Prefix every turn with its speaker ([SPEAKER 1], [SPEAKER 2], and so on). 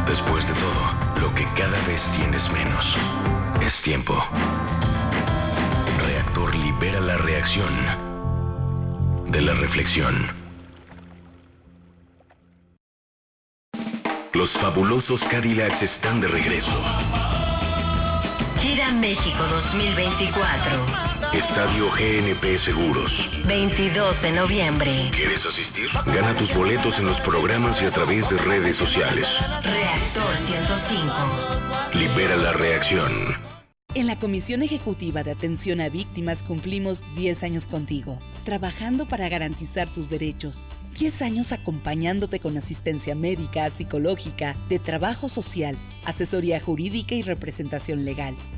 [SPEAKER 1] Después de todo, lo que cada vez tienes menos es tiempo. Reactor libera la reacción de la reflexión. Los fabulosos Cadillacs están de regreso.
[SPEAKER 2] Gira México 2024.
[SPEAKER 1] Estadio GNP Seguros.
[SPEAKER 2] 22 de noviembre.
[SPEAKER 1] ¿Quieres asistir? Gana tus boletos en los programas y a través de redes sociales.
[SPEAKER 2] Reactor 105.
[SPEAKER 1] Libera la reacción.
[SPEAKER 3] En la Comisión Ejecutiva de Atención a Víctimas cumplimos 10 años contigo, trabajando para garantizar tus derechos. 10 años acompañándote con asistencia médica, psicológica, de trabajo social, asesoría jurídica y representación legal.